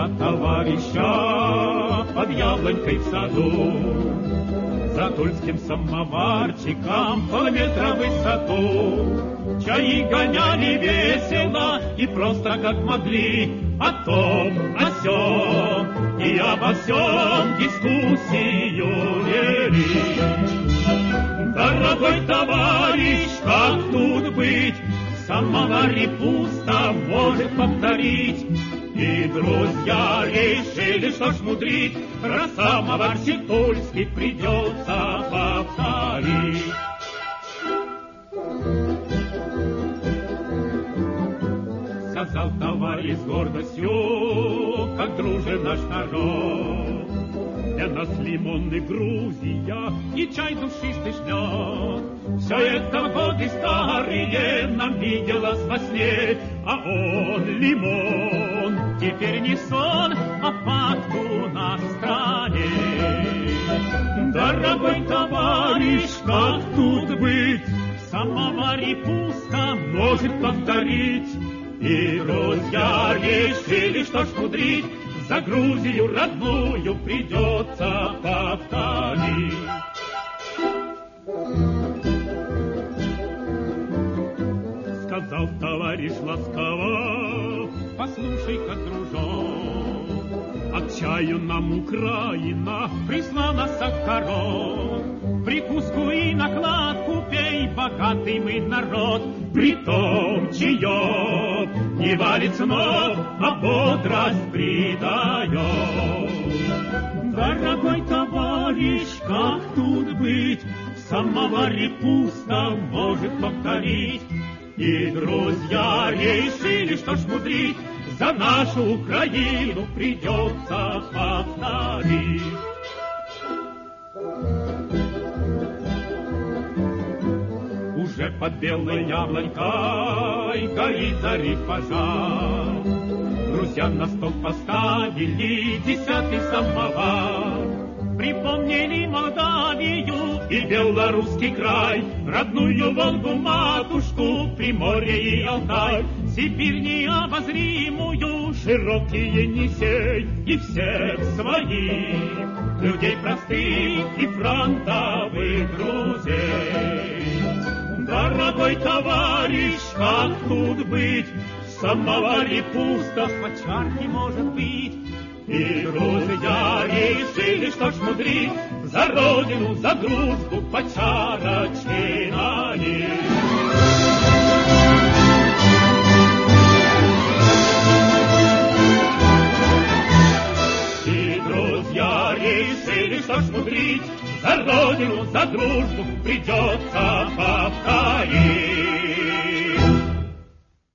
два товарища под яблонькой в саду, за тульским самоварчиком полметра в высоту. Чаи гоняли весело и просто как могли, о том, о сём и обо всем дискуссию вели. Дорогой товарищ, как тут быть? В самоваре пусто, может повторить. И друзья решили, что ж мудрить, про самоварчик тульский придется повторить. Сказал товарищ с гордостью, как дружен наш народ. Для нас лимонный Грузия и чай душистый шлет. Все это годы старые нам виделось во сне, а он лимон, теперь не сон, а факт у нас в стране. Дорогой товарищ, как тут быть? В самоваре пусто, может повторить. И друзья решили, что ж мудрить, за Грузию родную придется повторить. Сказал товарищ ласково, послушай-ка, дружок, а к чаю нам Украина прислала сахарок. Прикуску и накладку пей, богатый мы народ, притом чаек не валит с ног, а бодрость придает. Дорогой товарищ, как тут быть? В самоваре пусто, может повторить. И друзья решили, что ж мудрить, за нашу Украину придется повторить. Уже под белой яблонькой горит зарит пожар. Друзья на стол поставили 10-й самовар. Припомнили Молдавию и белорусский край, родную Волгу, матушку, Приморье и Алтай, Сибирь необозримую, широкий Енисей и всех своих людей простых и фронтовых друзей. Дорогой товарищ, как тут быть? В самоваре пусто, по чарке может быть. И друзья решили, что ж мудрить, за родину, за дружбу по чарочке налить. И друзья решили, что ж мудрить, за родину, за дружбу придется повторить.